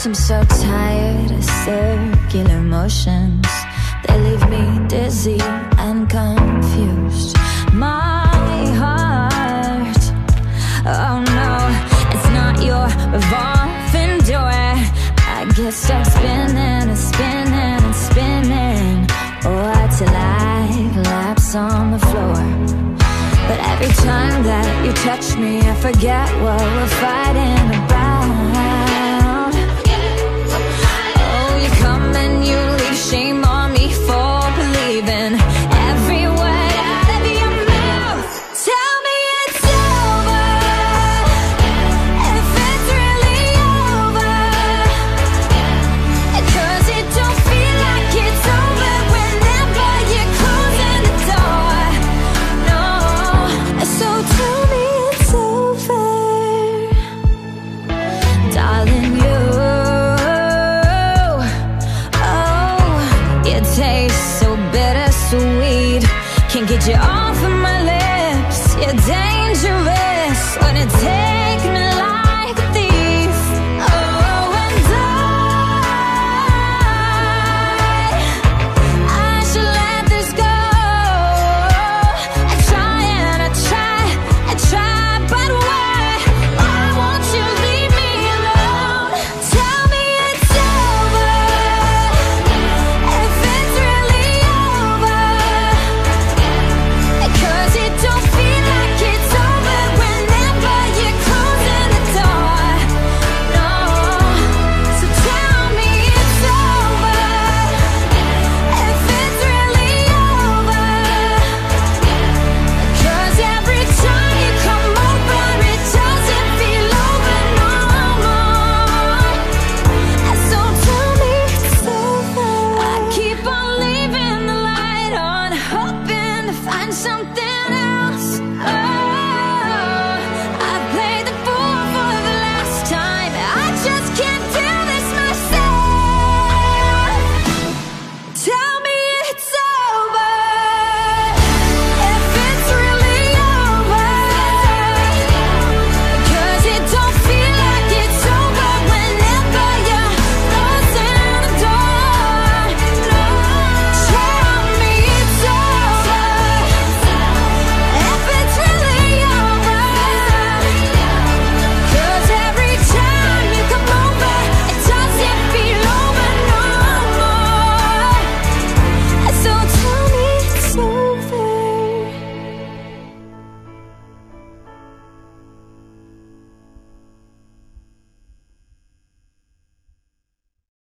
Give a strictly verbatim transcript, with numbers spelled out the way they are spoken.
I'm so tired of circular motions. They leave me dizzy and confused. My heart, oh no, it's not your revolving door. I get stuck spinning and spinning and spinning, or till I collapse on the floor. But every time that you touch me, I forget what we're fighting about. Oh, you come and you leave, shame on me for believing every word out of your mouth. Tell me it's over, if it's really over, 'cause it don't feel like it's over whenever you're closing the door. No, so tell me it's over, darling. You, oh, you taste so bittersweet. Can't get you off